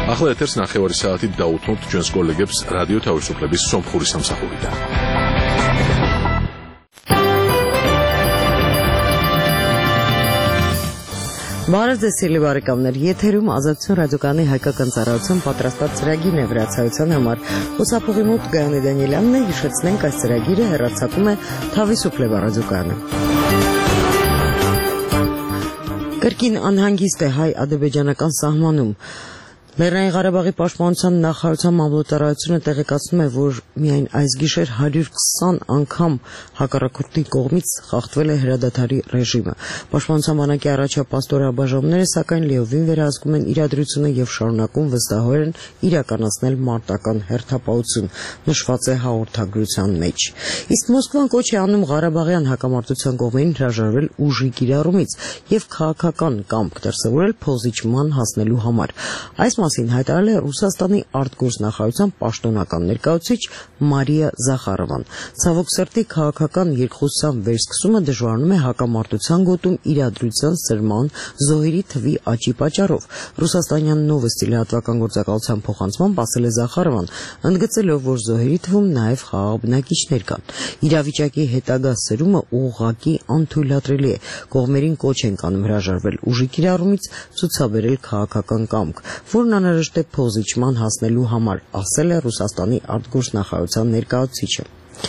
ახლა ეთერს 9 საათით დაუთმობთ ჩვენს კოლეგებს რადიო თავისუფლების სომხური სამსახურიდან. Բարև բարեկամներ, եթերում ազատություն ռադիոկայանի հայկական ծառայության պատրաստած ծրագիրն է վրացայության համար։ Խոսափողի մոտ Գայանե Դանիելյանն է, հիշեցնենք այս ծրագիրը հեռարձակում է Թավիսուփլեվա ռադիոկայանը։ Կրկին անհանգիստ է հայ-ադրբեջանական սահմանում։ Լեռնային Ղարաբաղի պաշտպանության նախարարության մամլոյթարայությունը տեղեկացնում է, որ միայն այս գիշեր 120 անգամ հակառակորդի կողմից խախտվել է հրադադարի ռեժիմը։ Պաշտպանության բանակի առաջապատстоրաբաժանումները սակայն լիովին վերահսկում են իրադրությունը եւ շարունակում վստահորեն իրականացնել մարտական հերթապահություն, նշված է հաղորդագրության մեջ։ Իսկ Մոսկվան կոչ է անում Ղարաբաղյան հակամարտության կողմերին հրաժարվել ուժի կիրառումից եւ քաղաքական կամք դրսեւորել փոխզիջման հասնելու համար։ Այս մասին հայտարարել է Ռուսաստանի արտգործնախարարության պաշտոնական ներկայացուցիչ Մարիա Զախարովան։ Ցավոք սրտի քաղաքական երկխոսության վերսկսումը դժվարանում է հակամարտության գոտում իրադրության սրման զոհերի թվի աճի պատճառով։ Ռուսաստանյան Նովոստի լրատվական գործակալության փոխանցմամբ ասել է Զախարովան, ընդգծելով, որ զոհերի թվում նաև խաղաղ բնակիչներ կան։ Իրավիճակի հետագա սրումը ուղղակի անթույլատրելի է։ Կողմերին կոչ են կանում հրաժարվել ուժի կիրառումից, ցուցաբերել քաղաքական կամք, որն անհրաժեշտ է փոխզիջման հասնելու համար, ասել է Ռուսաստանի արտգործնախարարության ներկայացուցիչը։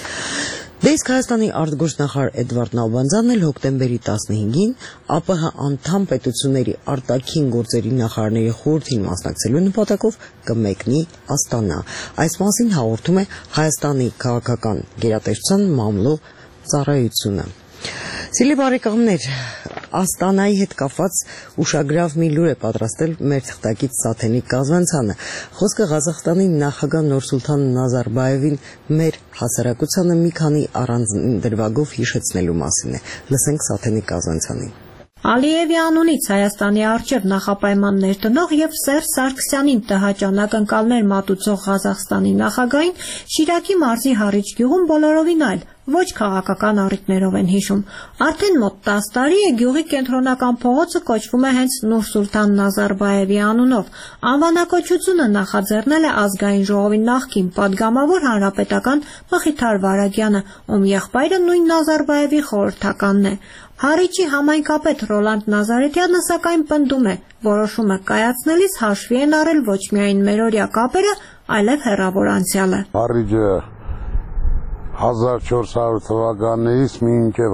Դեսկ Հայաստանի արտգործնախարար Էդվարդ Նալբանդյանն էլ հոկտեմբերի 15-ին ԱՊՀ անդամ պետությունների արտաքին գործերի նախարարների խորհրդին մասնակցելու նպատակով կմեկնի Աստանա։ Այս մասին հաղորդում է Հայաստանի քաղաքական գերատեսչության մամլո ծառայությունը։ Սիրելի բարեկամներ, Աստանայի հետ կապված ուշագրավ մի լուր է պատրաստել մեր թղթակից Սաթենիկ Կազվանցյանը։ Խոսքը Ղազախստանի նախագահ Նուրսուլթան Նազարբաևին մեր հասարակությանը մի քանի առանձին դրվագով հիշեցնելու մասին է։ Լսենք Սաթենիկ Կազվանցյանին։ Ալիևի անունից Հայաստանի առջև նախապայմաններ տնող եւ Սերժ Սարգսյանին տհաճանակ ընկալներ մատուցող Ղազախստանի նախագահին Շիրակի մարզի Հառիչ գյուղում բոլորովին այլ ոչ քաղաքական առիթներով են հիշում։ Արդեն մոտ 10 տարի է գյուղի կենտրոնական փողոցը կոչվում է հենց Նուրսուլթան Նազարբաևի անունով։ Անվանակոչությունը նախաձեռնել է ազգային ժողովի նախկին падգամավոր հանրապետական Մխիթար Վարագյանը, ում եղբայրը նույն Նազարբաևի խորհրդականն է։ Հառիչի համայնքապետ Ռոլանդ Նազարեթյանը սակայն պնդում է, որոշումը կայացնելիս հաշվի են առել ոչ միայն մերօրյա կապերը, այլև հեռավոր անցյալը։ Հառիչը 1400 թվականներից մինչև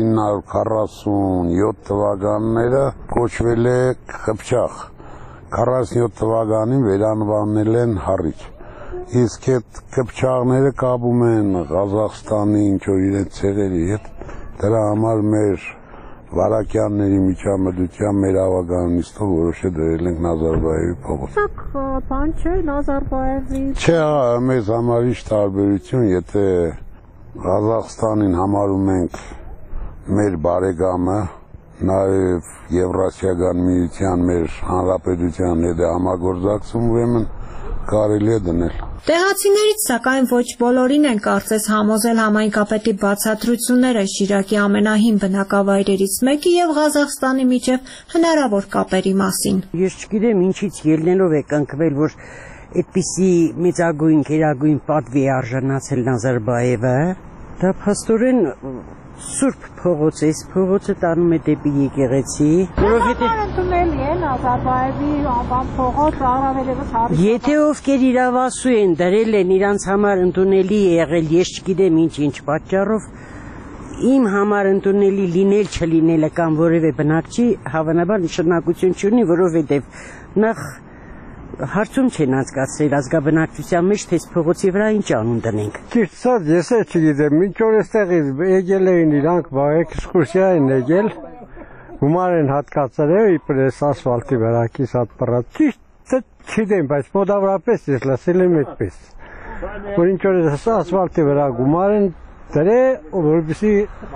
1947 թվականները կոչվել է Խփչախ։ 47 թվականին վերանվանել են Հառիչ։ Իսկ այդ Խփչաղները կապում են Ղազախստանի ինչ-որ իրենց ցեղերի հետ։ Դրա համար մեր վարակյանների միջամտությամբ մեր ավագանիստով որոշել դրել ենք Նազարբաևի փողոց։ Սա բան չէ Նազարբաևի։ Չէ, մեզ համար ինչ տարբերություն, եթե Ղազախստանին համարում ենք մեր բարեկամը, նաև Եվրասիական միության մեր հանրապետության հետ համագործակցում, ուրեմն կարելի է դնել։ Տեղացիներից սակայն ոչ բոլորին են կարծես համոզել համայնքապետի բացատրությունները Շիրակի ամենահին բնակավայրերից մեկի եւ Ղազախստանի միջև հնարավոր կապերի մասին։ Ես չգիտեմ ինչից ելնելով է կնքվել, որ այդպիսի մեծագույն գերագույն պատվի արժանացել Նազարբաևը, դա փաստորեն Սուրբ փողոց է, փողոցը տանում է դեպի եկեղեցի, որովհետև ընդունել է Նազարբաևի անվան փողոց առավելևս Հառիչ։ Եթե ովքեր իրավասու են դրել են իրանց համար ընդունելի եղել, ես չգիտեմ ինչ պատճառով, իմ համար ընդունելի լինել չլինելը կամ որևէ բնակչի հավանաբար նշանակություն չունի, որովհետև նախ հարցում չեն անցկացրել ազգաբնակչության մեջ, թե փողոցի վրա ինչ անուն դնենք։ Ճիշտ ասած, ես էլ չգիտեմ, մինչ որ այստեղից եկել էին իրանք էքսկուրսիա են եկել, գումար են հատկացրել իբր էս ասֆալտի վրա կիսատ պռած։ Ճիշտ չգիտեմ, բայց մոտավորապես ես լսել եմ այդպես, որ ինչ որ էս ասֆալտի վրա գումար են դրել, որպեսզի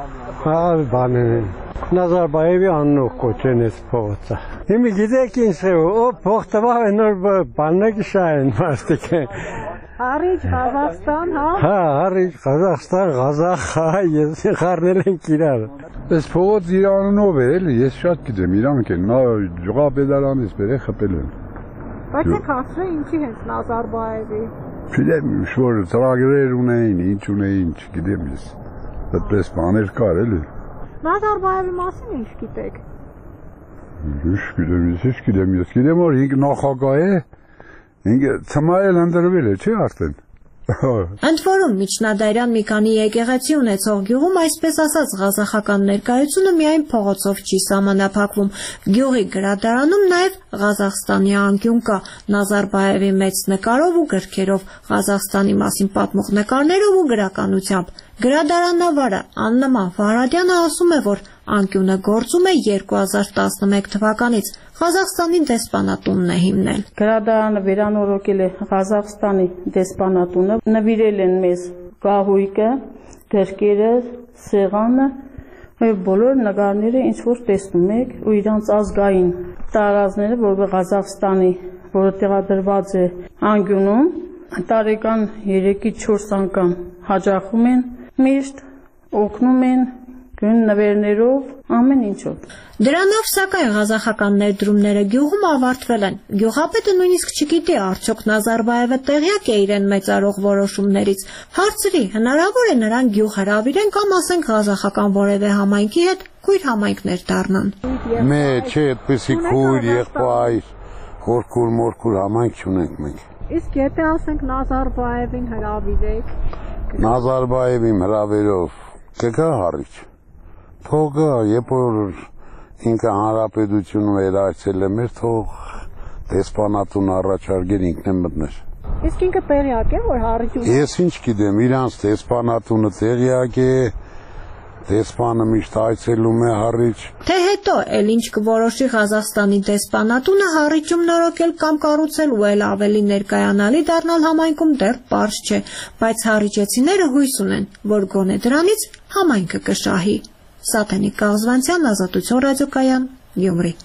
բաներ են։ Նազարբաևի անունով կոչեն այս փողոցը։ Հիմա գիտեք ինչ է, փող տվավ է նոր բաննեկի շահեն մարդիկ են։ Հառիչ Ղազախստան, հա։ Հա, Հառիչ Ղազախստան, Ղազախ, հա, ես խառնել ենք իրար։ Այս փողոց իր անունով է, էլի, ես շատ գիտեմ, իրանք են, նա ջղաբեդարանից բերե խփել են։ Բայց եք հասրը ինչի հենց Նազարբաևի։ Չգիտեմ, շոր ծրագրեր ունեին, ինչ ունեին, չգիտեմ ես։ Այդպես բաներ կար էլի։ Նազարբաևի մասին ինչ գիտեք։ Գիտեմ, որ ինք նախագահ է, ինքը ծմայել ընդրվել է, չի արդեն։ Ընդ որում միջնադարյան մի քանի եկեղեցի ունեցող գյուղում այսպես ասած ղազախական ներկայությունը միայն փողոցով չի սահմանափակվում։ Գյուղի գրադարանում նաև Ղազախստանի անկյուն կա Նազարբաևի մեծ նկարով ու գրքերով, Ղազախստանի մասին պատմող նկարներով ու գրականությամբ։ Գրադարանավարը Աննման Վարադյանը ասում է, որ անկյունը գործում է 2011 թվականից։ Ղազախստանի դեսպանատունն է հիմնել։ Գրադարանը վերանորոգել է Ղազախստանի դեսպանատունը, նվիրել են մեզ կահույկը, գրքերը, սեղանը, բոլոր նկարները, ինչ որ տեսնում եք, ու իրանց ազգային տարազները, որը Ղազախստանի, որը տեղադրված է անկյունում, տարեկան 3-4 անգամ հաճախում են, միշտ օգնում են նվերներով, ամեն ինչով։ Դրանով սակայն ղազախական ներդրումները գյուղում ավարտվել են։ Գյուղապետը նույնիսկ չգիտի արդյոք Նազարբաևը տեղյակ է իրեն մեծարող որոշումներից։ Հարցրի, հնարավոր է նրան գյուղ հրավիրեն կամ ասենք ղազախական որևէ համայնքի հետ քույր համայնքներ դառնան։ Չէ, այդպեսի քույր, եղբայր, խորքուր մորքուր համայնք չունենք մենք։ Իսկ եթե ասենք Նազարբաևին հրավիրեք։ Նազարբաևին հրավերով կգա հարիչ։ Թողը, երբ որ ինքը հանրապետությունը վերահսկել է մեր, թող դեսպանատուն առաջարկել ինքն է մտներ։ Իսկ ինքը տեղյակ է, որ հարիչ։ Ես ինչ գիտեմ, իրանց դեսպանատունը տեղյակ է, դեսպանը միշտ այցելում է հարիչ։ Թե հետո էլ ինչ կորոշի Ղազախստանի դեսպանատունը հարիչում նորոգել կամ կառուցել ու էլ ավելի ներկայանալի դառնալ համայնքում դեռ պարզ չէ, բայց հարիչեցիները հույս ունեն, որ գոնե դրանից համայնքը կշահի։ Սաթենիկ Կաղզվանցյան, Ազատություն ռադիոկայան, Գյումրի։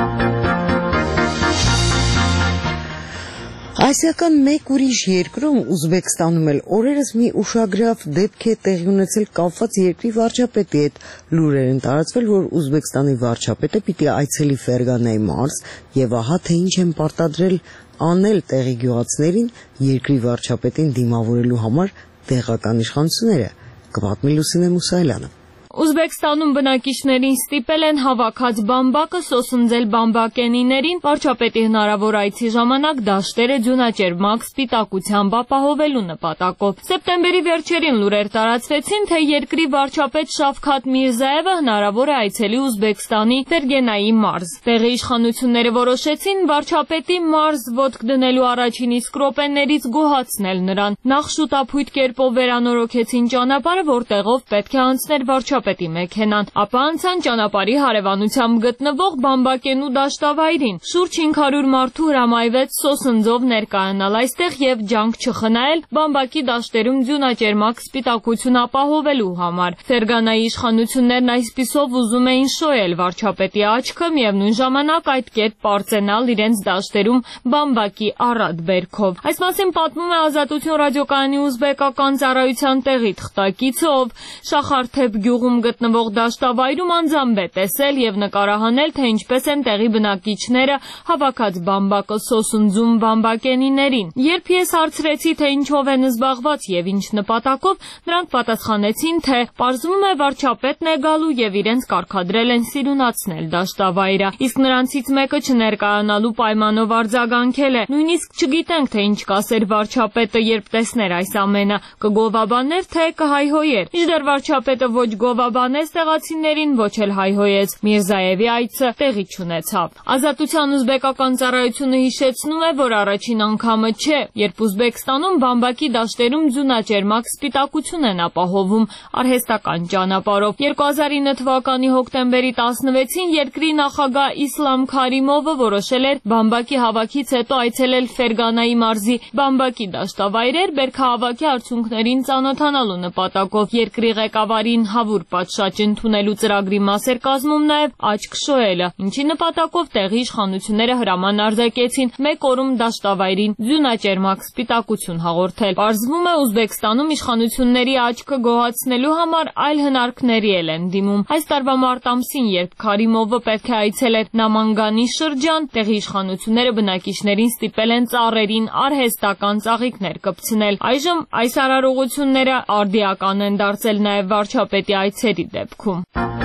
Ասիական մեկ ուրիշ երկրում Ուզբեկստանում էլ օրերս մի ուշագրավ դեպք է տեղի ունեցել կապված երկրի վարչապետի հետ։ Լուրեր են տարածվել, որ Ուզբեկստանի վարչապետը պիտի այցելի Ֆերգանայի մարզ եւ ահա թե ինչ են պարտադրել անել տեղի գյուղացիներին երկրի վարչապետին դիմավորելու համար տեղական իշխանությունները։ Կպատմի Լուսինե Մուսայելյանը։ Ուզբեկստանում բնակիչներին ստիպել են հավաքած բամբակը սոսնձել բամբակենիներին վարչապետի հնարավոր այցի ժամանակ դաշտերը ձյունաճերմակ սպիտակությամբ ապահովելու նպատակով։ Սեպտեմբերի վերջերին լուրեր տարածվեցին, թե երկրի վարչապետ Շավքաթ Միրզաևը հնարավոր է այցելի Ուզբեկստանի Ֆերգենայի մարզ։ Տեղի իշխանությունները որոշեցին վարչապետի մարզ ոտք դնելու առաջին իսկ րոպեներից գոհացնել նրան։ Նախ շուտափույթ կերպով վերանորոգեցին ճանապարհը, որտեղով պետք է անցներ վարչապետի մեքենան, ապա անցան ճանապարհի հարևանությամբ գտնվող բամբակենու դաշտավայրին։ Շուրջ 500 մարդու հրամայվեց սոսնձով ներկայանալ այստեղ եւ ջանք չխնայել բամբակի դաշտերում ձյունաճերմակ սպիտակություն ապահովելու համար։ Ֆերգանայի իշխանություններն այսպիսով ուզում էին շոյել վարչապետի աչքը, միևնույն ժամանակ այդ կերպ պարծենալ իրենց դաշտերում բամբակի առատ բերքով։ Այս մասին պատմում է Ազատություն ռադիոկայանի ուզբեկական ծառայության տեղի թղթակիցը, ով Շախարթեփ գյուղում գտնվող դաշտավայրում անձամբ է տեսել եւ նկարահանել, թե ինչպես են տեղի բնակիչները հավաքած բամբակը սոսնձում բամբակենիներին։ Երբ ես հարցրեցի, թե ինչով են զբաղված եւ ինչ նպատակով, նրանք պատասխանեցին, թե պարզվում է վարչապետն է գալու եւ իրենց կարգադրել են սիրունացնել դաշտավայրը։ Իսկ նրանցից մեկը չներկայանալու պայմանով արձագանքել է. նույնիսկ չգիտենք, թե ինչ կասեր վարչապետը, երբ տեսներ այս ամենը, կգովաբաներ, թե կհայհոյեր։ Մինչդեռ վարչապետը ոչ գովաբանեց տեղացիներին, ոչ էլ հայհոյեց։ Միրզաևի այցը տեղի չունեցավ։ Ազատության ուզբեկական ծառայությունը հիշեցնում է, որ առաջին անգամը չէ, երբ Ուզբեկստանում բամբակի դաշտերում ձյունաճերմակ սպիտակություն են ապահովում արհեստական ճանապարհով։ 2009 թվականի հոկտեմբերի 16-ին երկրի նախագահ Իսլամ Քարիմովը որոշել էր բամբակի հավաքից հետո այցելել Ֆերգանայի մարզի բամբակի դաշտավայրեր բերքահավաքի արդյունքներին ծանոթանալու նպատակով։ Երկրի ղեկավարին հավուր պատշաճ ընդունելու ծրագրի մաս էր կազմում նաև աչք շոյելը, ինչի նպատակով տեղի իշխանությունները հրաման արձակեցին մեկ օրում դաշտավայրին ձյունաճերմակ սպիտակություն հաղորդել։ Պարզվում է Ուզբեկստանում իշխանությունների աչքը գոհացնելու համար այլ հնարքների են դիմում։ Այս տարվա մարտ ամսին, երբ Քարիմովը պետք է այցելեր Նամանգանի շրջան, տեղի իշխանությունները բնակիչներին ստիպել են ծառերին արհեստական ծաղիկներ կպցնել։ Այժմ այս արարողությունները արդիական են դարձել նաև վարչապետի այցերի դեպքում։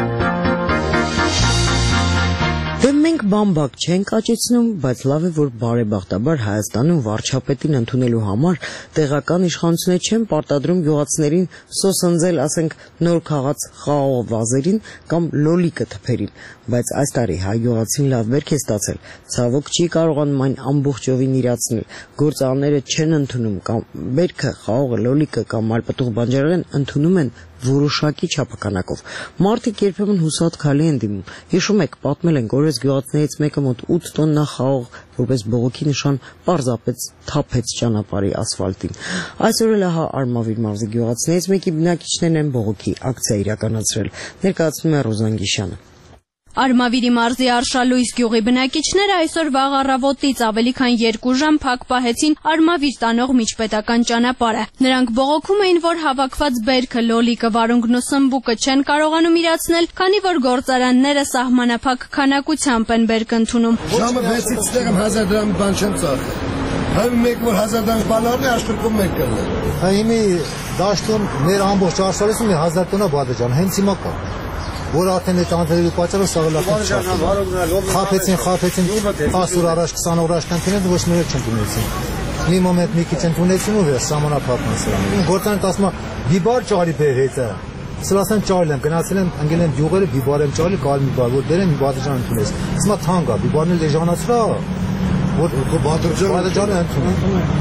Դե մենք բամբակ չենք աճեցնում, բայց լավ է, որ բարեբախտաբար Հայաստանում վարչապետին ընդունելու համար տեղական իշխանությունները չեն պարտադրում գյուղացիներին սոսնձել, ասենք, նոր քաղաց խաղող վազերին կամ լոլիկը թփերին, բայց այս տարի հայ գյուղացին լավ բերք է ստացել, ցավոք չի կարողանում այն ամբողջովին իրացնել, գործարանները չեն ընդունում կամ բերքը, խաղողը, լոլիկը կամ ալպտուղ բանջարեղեն ընդունում են որոշակի չափականակով։ Մարդիկ երբեմն հուսատ քալի են դիմում։ Հիշում եք, պատմել ենք, օրես գյուղացիներից մեկը մոտ 8 տոննա խաղող որպես բողոքի նշան պարզապես թափեց ճանապարհի ասֆալտին։ Այսօր էլ ահա Արմավիր մարզի գյուղացիներից մեկի բնակիչներն են բողոքի ակցիա իրականացրել։ Ներկայացնում է Ռոզան Գիշյանը։ Արմավիրի մարզի Արշալույս գյուղի բնակիչները այսօր վաղ առավոտից ավելի քան 2 ժամ փակ պահեցին Արմավիր տանող միջպետական ճանապարհը։ Նրանք բողոքում էին, որ հավաքված բերքը, լոլիկը, վարունգն ու սմբուկը չեն կարողանում իրացնել, քանի որ գործարանները սահմանափակ քանակությամբ են բերք ընդունում։ Ժամը 6-ից ստեղ 1000 դրամ բան չեմ ծախել։ Հայ մեկ որ 1000 դրամ բանալն է աշխրկում մեկ կրել։ Հիմի դաշտում մեր ամբողջ Արշալույսում 1000 տոննա բادرجان հենց հիմա կա։ Որ արդեն այդ անձրևի պատճառով սաղլական խափեցին 10 օր առաջ 20 օր առաջ կանտինել ոչ մի չեն տունեցին։ Մի մոմենտ մի քիչ ընդունեցին ու վեր սահմանափակն սրանք։ Գործան ասում է բիբար ճարի բեր հետը։ Սլասան ճարել եմ, գնացել եմ, ընկել եմ յուղերը, բիբար եմ ճարել, կալ մի բար, որ դերեն մի բادرجان ընդունես։ Ասում է թանկ է, բիբարն էլ էժանացրա։ Որ բادرجանը ընդունում։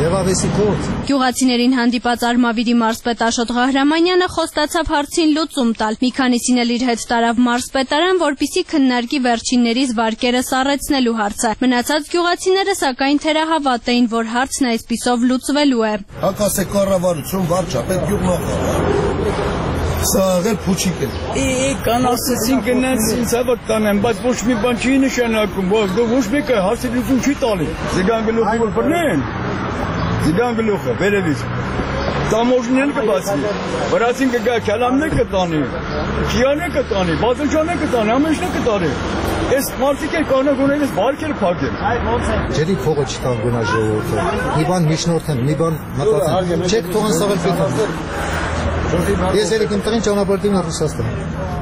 Գյուղացիներին հանդիպած Արմավիրի մարզպետ Աշոտ Ղահրամանյանը խոստացավ հարցին լուծում տալ։ Մի քանիսին էլ իր հետ տարավ մարզպետարան, որպեսզի քննարկի վերջիններիս վարկերը սառեցնելու հարցը։ Մնացած գյուղացիները սակայն թերահավատ էին, որ հարցն այսպիսով լուծվելու է։ Հակասե կառավարություն, վարչապետ, գյուղնախարար։ Սա աղել փուչիկ է։ Կան ասեցին գնաց ինձ հավատ տանեմ, բայց ոչ մի բան չի նշանակում, ոչ մեկը հարցի լուծում չի տալի։ Զգան գլուխը որ բռնեն, զգան գլուխը, վերևից։ Տամոժն էլ կբացի, վրացին կգա, քալամն է կտանի, քիան է կտանի, բادرجان է կտանի, ամենշն է կտանի։ Այս մարդիկ էլ կանոն գոնես բարքեր փակեն։ Ջերի փողը չտան գնա ժողովուրդը։ Մի բան միջնորդեն, մի բան մտածեն։ Չեք թողան սաղել պետք։ Ես երեք իմ տղին ճանապարհին Ռուսաստան։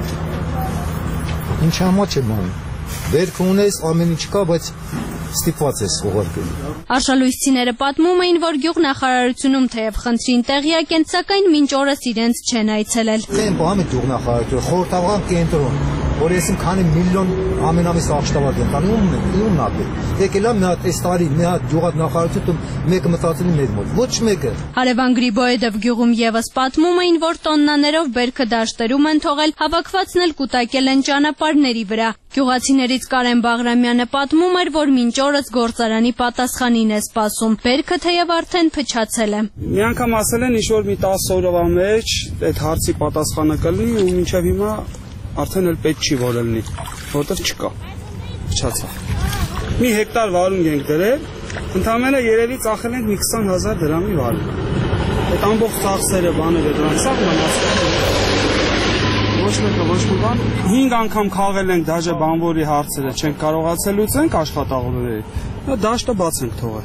Ինչ համաչ եմ անում։ Բերք ունես, ամեն ինչ կա, բայց ստիպված ես ուղարկել։ Արշալույսցիները պատմում էին, որ գյուղնախարարությունում թեև խնդրին տեղյակ են, սակայն մինչ օրս իրենց չեն այցելել։ Դեմ բամի գյուղնախարարությունը խորհրդական կենտրոն, որ եսիմ քանի միլիոն ամենամիս աղշտավակ են տան, ումն ապի։ Եկելա մի հատ այս տարի, մի հատ գյուղնախարարություն մեկը մտածելի մեր մոտ, ոչ մեկը։ Հարևան Գրիբոյեդով գյուղում եւս պատմում էին, որ տոննաներով բերքը դաշտերում են թողել, հավաքվածն էլ կուտակել են ճանապարհների վրա։ Գյուղացիներից Կարեն Բաղրամյանը պատմում էր, որ մինչ օրս գործարանի պատասխանին է սպասում։ Բերքը թեև արդեն փչացել է։ Մի անգամ ասել են ինչ-որ մի 10 օրվա մեջ այդ հարցի պատասխանը կլինի ու մինչև հիմա արդեն էլ պետք չի որ լինի, որտեղ չկա։ Փչացավ։ Մի հեկտար վարունգ ենք դրել, ընդամենը երևի ծախել ենք մի 20000 դրամի վարունգ։ Այդ ամբողջ ծախսերը բաները դրանք սաղ մնացել։ Ոչ մի բան։ 5 անգամ խաղել ենք դաժե բանվորի հարցերը, չենք կարողացել լուծենք աշխատողների։ Դաշտը բաց ենք թողել։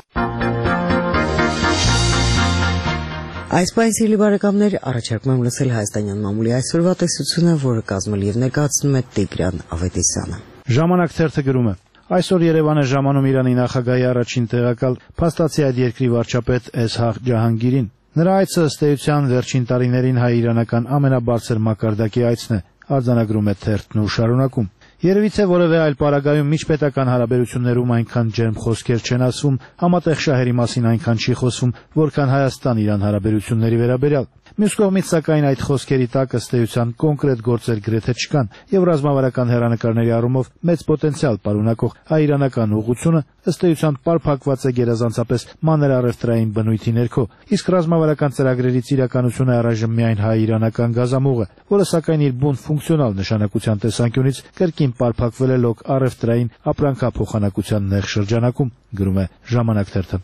Այս պայսելի բարեկամներ առաջարկում եմ լսել հայաստանյան մամուլի այսօրվա տեսությունը, որը կազմել եւ ներկայացնում է Տիգրան Ավետիսյանը։ Ժամանակ ցերթը գրում է. Այսօր Երևան է ժամանում Իրանի նախագահի առաջին տեղակալ փաստացի այդ երկրի վարչապետ Էսհաղ Ջահանգիրին։ Նրա այցը ըստ էության վերջին տարիներին հայ-իրանական ամենաբարձր մակարդակի այցն է, արձանագրում է թերթն ու շարունակում։ Երևի թե որևէ այլ պարագայում միջպետական հարաբերություններում այնքան ջերմ խոսքեր չեն ասվում, համատեղ շահերի մասին այնքան չի խոսվում, որքան Հայաստան-Իրան հարաբերությունների վերաբերյալ։ Մյուս կողմից սակայն այդ խոսքերի տակ ըստ էության կոնկրետ գործեր գրեթե չկան, եւ ռազմավարական հեռանկարների առումով մեծ պոտենցիալ պարունակող հայ-իրանական ուղղությունը ըստ էության պարփակված է գերազանցապես մանրառևտրային բնույթի ներքո, իսկ ռազմավարական ծրագրերից իրականություն է առայժմ միայն հայ-իրանական գազամուղը, որը սակայն իր բուն ֆունկցիոնալ նշանակության տեսանկյունից կրկին պարփակվել է լոկ առևտրային ապրանքափոխանակության նեղ շրջանակում, գրում է Ժամանակ թերթը։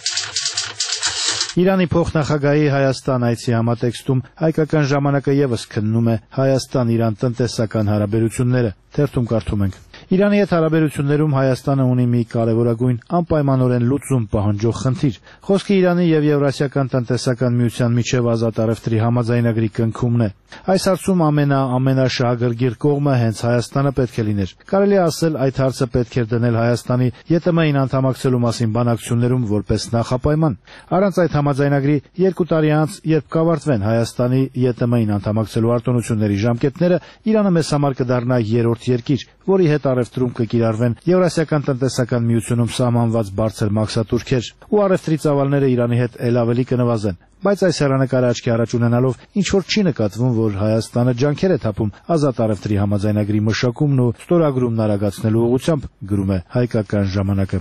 Իրանի փոխնախագահի Հայաստան այցի համատեքստում Հայկական ժամանակը եւս քննում է Հայաստան-Իրան տնտեսական հարաբերությունները, թերթում կարդում ենք. Իրանի հետ հարաբերություններում Հայաստանը ունի մի կարևորագույն անպայմանորեն լուծում պահանջող խնդիր։ Խոսքը Իրանի եւ Եվրասիական տնտեսական միության միջև ազատ առևտրի համաձայնագրի կնքումն է։ Այս հարցում ամենաշահագրգիռ կողմը հենց Հայաստանը պետք է լիներ։ Կարելի է ասել, այդ հարցը պետք էր դնել Հայաստանի ԵՏՄ-ին անդամակցելու մասին բանակցություններում որպես նախապայման։ Առանց այդ համաձայնագրի 2 տարի անց, երբ կավարտվեն Հայաստանի ԵՏՄ-ին անդամակցելու արտոնությունների ժամկետները, Իրանը մեզ համար կդառնա երրորդ երկիր, որի հետ առևտրում կկիրառվեն Եվրասիական տնտեսական միությունում սահմանված բարձր մաքսատուրքեր, ու առևտրի ծավալները Իրանի հետ ել ավելի կնվազեն։ Բայց այս հեռանկարը աչքի առաջ ունենալով ինչ որ չի նկատվում, որ Հայաստանը ջանքեր է թափում ազատ առևտրի համաձայնագրի մշակումն ու ստորագրումն արագացնելու ուղղությամբ, գրում է Հայկական ժամանակը։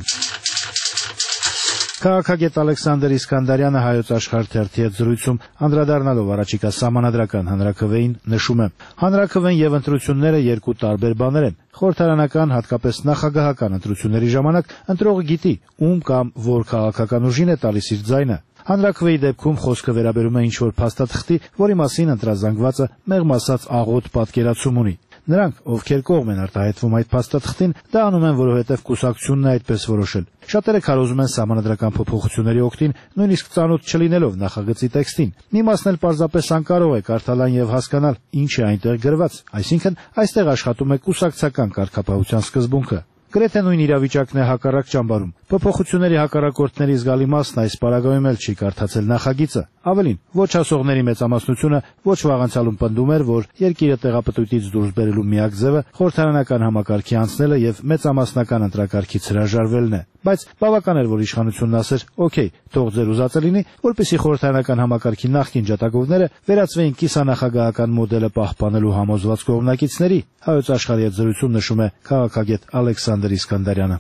Քաղաքագետ Ալեքսանդր Իսկանդարյանը Հայոց Աշխարհ թերթի հետ զրույցում անդրադառնալով առաջիկա սահմանադրական հանրաքվեին նշում է. հանրաքվեն եւ ընտրությունները երկու տարբեր բաներ են։ Խորհրդարանական, հատկապես նախագահական ընտրությունների ժամանակ ընտրողը գիտի, ում կամ որ քաղաքական ուժին է տալիս իր ձայնը։ Հանրաքվեի դեպքում խոսքը վերաբերում է ինչ-որ փաստաթղթի, որի մասին ընտրազանգվածը մեղմ ասած աղոտ պատկերացում ունի։ Նրանք, ովքեր կողմ են արտահայտվում այդ փաստաթղթին, դա անում են, որովհետև կուսակցությունն է այդպես որոշել։ Շատերը քարոզում են սահմանադրական փոփոխությունների օգտին, նույնիսկ ծանոթ չլինելով նախագծի տեքստին։ Մի մասն էլ պարզապես անկարող է կարդալ եւ հասկանալ, ինչ է այնտեղ գրված, այսինքն այստեղ աշխատում է կուսակցական կարգապահության սկզբունքը։ Գրեթե նույն իրավիճակն է հակառակ ճամբարում։ Փոփոխությունների հակառակորդների զգալի մասն այս պարագայում էլ չի կարդացել նախագիծը։ Ավելին, ոչ ասողների մեծամասնությունը ոչ վաղանցյալում պնդում էր, որ երկիրը տեղապտույտից դուրս բերելու միակ ձևը խորհրդարանական համակարգի անցնելը եւ մեծամասնական ընտրակարգից հրաժարվելն է։ Բայց բավական էր, որ իշխանությունն ասեր. «Okay, թող ձեր ուզածը լինի, որպեսզի խորհրդարանական համակարգի նախկին ջատագովները վերածվեին կիսանախագահական մոդելը պահպանելու համոզված կողմնակիցների»։ Հայոց աշխարհի հետ զրույցում նշում է քաղաքագետ Ալեքսանդր Իսկանդարյանը։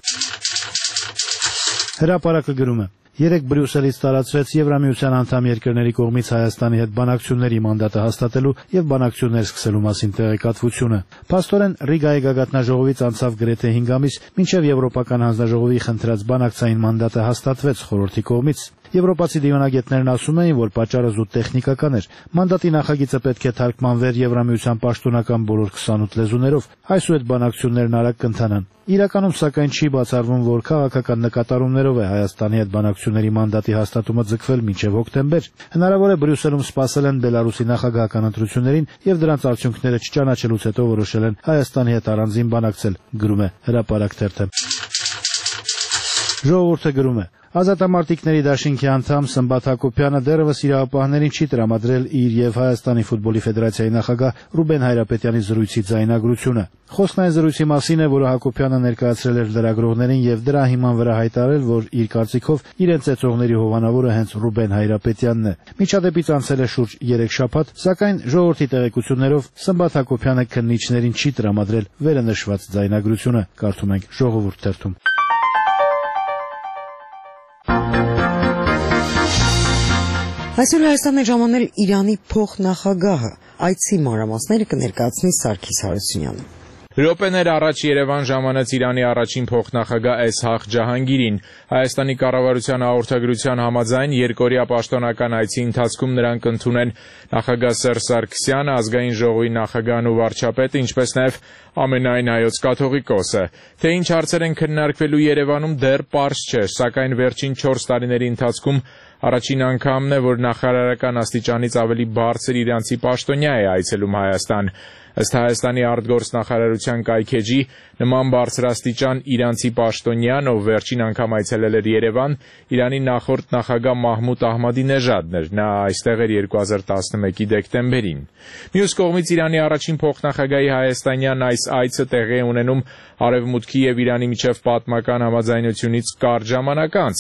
Հրապարակը գրում է. Երեկ Բրյուսելից տարածվեց Եվրամիության անդամ երկրների կողմից Հայաստանի հետ բանակցությունների մանդատը հաստատելու եւ բանակցություններ սկսելու մասին տեղեկատվությունը։ Փաստորեն Ռիգայի գագաթնաժողովից անցավ գրեթե 5 ամիս, մինչև Եվրոպական հանձնաժողովի խնդրած բանակցային մանդատը հաստատվեց խորհրդի կողմից։ Եվրոպացի դիվանագետներն ասում էին, որ պատճառը զուտ տեխնիկական էր։ Մանդատի նախագիծը պետք է թարգմանվեր Եվրամիության պաշտոնական բոլոր 28 լեզուներով, այսուհետ բանակցություններն արագ կընթանան։ Իրականում սակայն չի բացառվում, որ քաղաքական նկատառումներով է Հայաստանի հետ բանակցությունների մանդատի հաստատումը ձգվել մինչև հոկտեմբեր։ Հնարավոր է Բրյուսելում սպասել են Բելարուսի նախագահական ընտրություններին եւ դրանց արդյունքները չճանաչելուց հետո որոշել են Հայաստանի հետ առանձին բանակցել, գրում է Հրապարակ թերթը։ Ժողովուրդը գրում է. Ազատամարտիկների դաշինքի անդամ Սմբատ Հակոբյանը դեռևս իրավապահներին չի տրամադրել իր եւ Հայաստանի ֆուտբոլի ֆեդերացիայի նախագահ Ռուբեն Հայրապետյանի զրույցի ձայնագրությունը։ Խոսքն այն զրույցի մասին է, որը Հակոբյանը ներկայացրել էր լրագրողներին եւ դրա հիման վրա հայտարարել, որ իր կարծիքով իրենց ծեծողների հովանավորը հենց Ռուբեն Հայրապետյանն է։ Միջադեպից անցել է շուրջ 3 շաբաթ, սակայն ժողովրդի տեղեկություններով Սմբատ Հակոբյանը քննիչներին չի տրամադրել վերը նշված ձայնագրությունը, կարդում ենք Ժողովուրդ թերթում։ Այսօր Հայաստան է ժամանել Իրանի փոխնախագահը, այցի մանրամասները կներկայացնի Սարգիս Հարությունյանը։ Րոպեներ առաջ Երևան ժամանեց Իրանի առաջին փոխնախագահ Էսհաղ Ջահանգիրին։ Հայաստանի կառավարության հաղորդագրության համաձայն երկօրյա պաշտոնական այցի ընթացքում նրանք կընդունեն նախագահ Սերժ Սարգսյանը, ազգային ժողովի նախագահն ու վարչապետը, ինչպես նաև ամենայն հայոց կաթողիկոսը։ Թե ինչ հարցեր են քննարկվելու Երևանում դեռ պարզ չէ, սակայն վերջին 4 տարիների ընթացքում առաջին անգամն է, որ նախարարական աստիճանից ավելի բարձր իրանցի պաշտոնյա է այցելում Հայաստան։ Ըստ Հայաստանի արտգործնախարարության կայքեջի, նման բարձրաստիճան իրանցի պաշտոնյան, ով վերջին անգամ այցելել էր Երևան, Իրանի նախորդ նախագահ Մահմուդ Ահմադինեժադն էր։ Նա այստեղ էր 2011-ի դեկտեմբերին։ Մյուս կողմից Իրանի առաջին փոխնախագահի հայաստանյան այս այցը տեղի է ունենում Արևմուտքի եւ Իրանի միջև պատմական համաձայնությունից կարճ ժամանակ անց։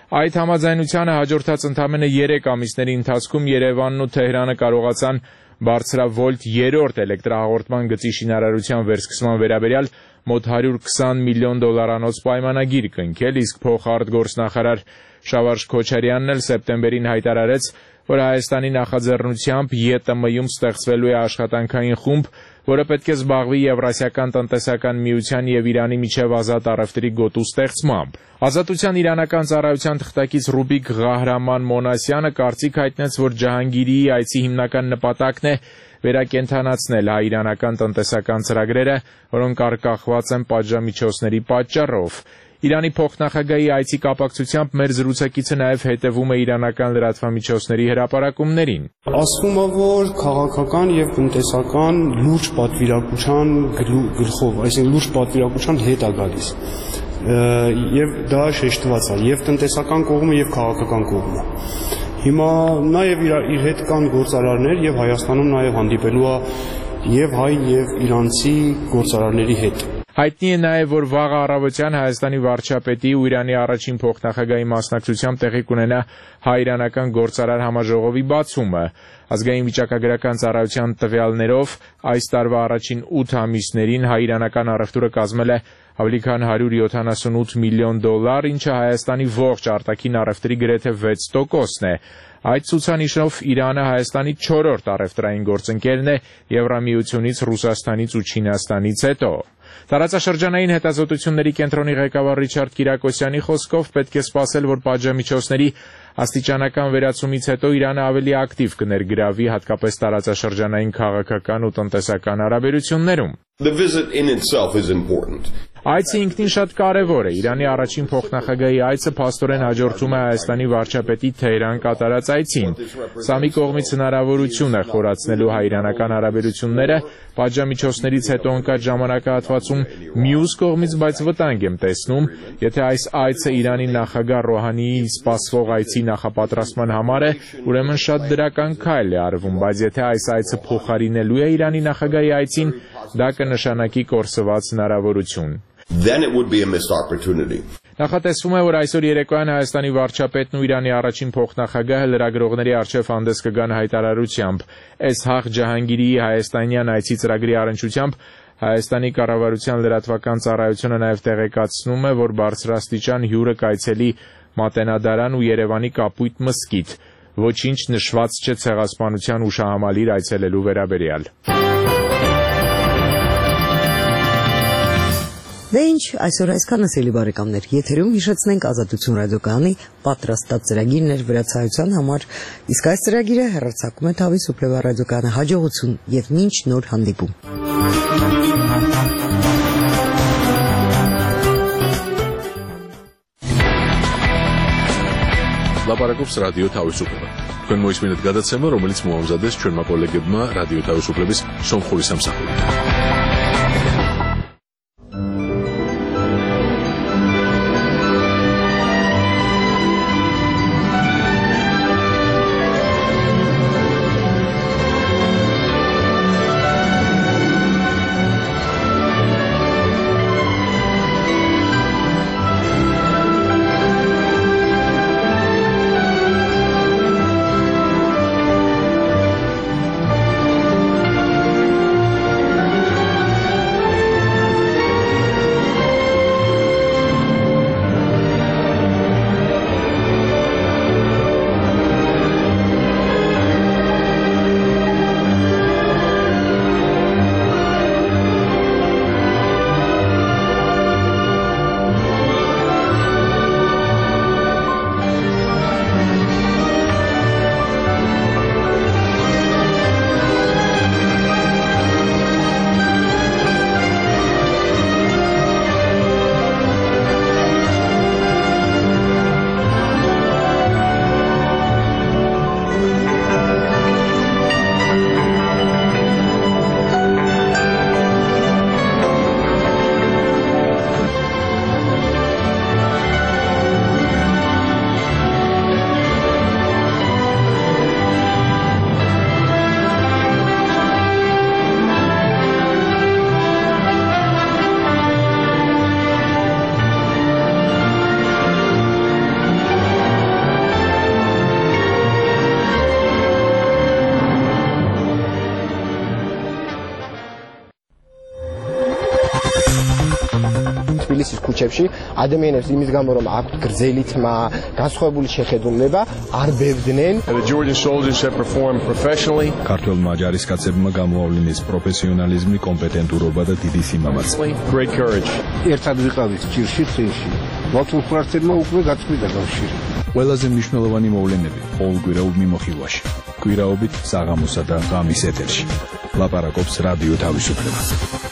Այդ համաձայնությանը հաջորդած ընդամենը 3 ամիսների ընթացքում Երևանն ու Թեհրանը կարողացան բարձրավոլտ 3-րդ էլեկտրահաղորդման գծի շինարարության վերսկսման վերաբերյալ մոտ $120 միլիոն պայմանագիր կնքել, իսկ փոխարտգործնախարար Շավարժ Քոչարյանն էլ սեպտեմբերին հայտարարեց, որ Հայաստանի նախաձեռնությամբ ԵՏՄ-ում ստեղծվելու է աշխատանքային խումբ, որը պետք է զբաղվի Եվրասիական տնտեսական միության և Իրանի միջև ազատ առևտրի գոտու ստեղծմամբ։ Ազատության իրանական ծառայության թղթակից Ռուբիկ Ղահրաման Մոնասյանը կարծիք հայտնեց, որ Ջահանգիրիի այցի հիմնական նպատակն է վերակենդանացնել հայ-իրանական տնտեսական ծրագրերը, որոնք արգախված են պատժամիջոցների պատճառով։ Իրանի փոխնախագահի այցի կապակցությամբ մեր զրուցակիցը նաև հետևում է իրանական լրատվամիջոցների հրապարակումներին։ Ասվում է, որ քաղաքական եւ տնտեսական լուրջ պատվիրակության գլխով, այսինքն լուրջ պատվիրակության հետ է գալիս։ Եվ դա շեշտված է եւ տնտեսական կողմը եւ քաղաքական կողմը։ Հիմա նաեւ իր հետ կան գործարարներ եւ Հայաստանում նաեւ հանդիպելու է եւ հայ եւ իրանցի գործարարների հետ։ Հայտնի է նաև, որ վաղը առավոտյան Հայաստանի վարչապետի ու Իրանի առաջին փոխնախագահի մասնակցությամբ տեղի կունենա հայ-իրանական գործարար համաժողովի բացումը։ Ազգային վիճակագրական ծառայության տվյալներով այս տարվա առաջին 8 ամիսներին հայ-իրանական առևտուրը կազմել է ավելի քան $178 միլիոն, ինչը Հայաստանի ողջ արտաքին առևտրի գրեթե 6%-ն է։ Այդ ցուցանիշով Իրանը Հայաստանի 4-րդ առևտրային գործընկերն է Եվրամիությունից, Ռուսաստանից ու Չինաստանից հետո։ Տարածաշրջանային հետազոտությունների կենտրոնի ղեկավար Ռիչարդ Կիրակոսյանի խոսքով պետք է սպասել, որ պատժամիջոցների աստիճանական վերացումից հետո Իրանը ավելի ակտիվ կներգրավի հատկապես տարածաշրջանային քաղաքական ու տնտեսական հարաբերություններում։ Այցը ինքնին շատ կարևոր է։ Իրանի առաջին փոխնախագահի այցը փաստորեն հաջորդում է Հայաստանի վարչապետի Թեհրան կատարած այցին։ Սա մի կողմից հնարավորություն է խորացնելու հայ-իրանական հարաբերությունները պատժամիջոցներից հետո ընկած ժամանակահատվածում, մյուս կողմից բայց վտանգ եմ տեսնում, եթե այս այցը Իրանի նախագահ Ռոհանիի սպասվող այցի նախապատրաստման համար է, ուրեմն շատ դրական քայլ է արվում, բայց եթե այս այցը փոխարինելու է Իրանի նախագահի այցին, դա կնշանակի կորսված հնարավորություն։ Then it would be a missed opportunity. Նախատեսվում է, որ այսօր երեկոյան Հայաստանի վարչապետն ու Իրանի առաջին փոխնախագահը լրագրողների առջև հանդես կգան հայտարարությամբ։ Էսհաղ Ջահանգիրիի հայաստանյան այցի ծրագրի առնչությամբ Հայաստանի կառավարության լրատվական ծառայությունը նաև տեղեկացնում է, որ բարձրաստիճան հյուրը կայցելի Մատենադարան ու Երևանի Կապույտ մզկիթ, ոչինչ նշված չէ ցեղասպանության հուշահամալիր այցելելու վերաբերյալ։ Դե ինչ, այսօր այսքանը սիրելի բարեկամներ, եթերում հիշեցնենք Ազատություն ռադիոկայանի պատրաստած ծրագիրն էր վրացայության համար, իսկ այս ծրագիրը հեռարձակում է Թավի Սուպլեվա ռադիոկայանը, հաջողություն եւ մինչ նոր հանդիպում։ Լապարակոպս ռադիո Թավիսուպլեվա։ Քան մոյսմինդ գադացեմը, რომელიც մոամզադես չորմապոլեգբմա ռադիո Թավիսուպլեվիս Սոմխորիս ամսախորի։ თბილისის ქუჩებში ადამიანებს იმის გამო რომ აქვთ გრძელი თმა, განსხვავებული შეხედულება, არ ბებდნენ. The Georgian soldiers have performed professionally. ქართველმა ჯარისკაცებმა გამოავლინეს პროფესიონალიზმი, კომპეტენტურობა და დიდი სიმამაცე. Great courage. ერთად ვიყავით ჭირში წინში. ლოცვა-ფრასტერმა უკვე გაწყვიტა კავშირი. ყველაზე მნიშვნელოვანი მოვლენები ყოველკვირეულ მიმოხილვაში. კვირაობით საღამოსა და ღამის ეთერში. ლაპარაკობს რადიო თავისუფლება.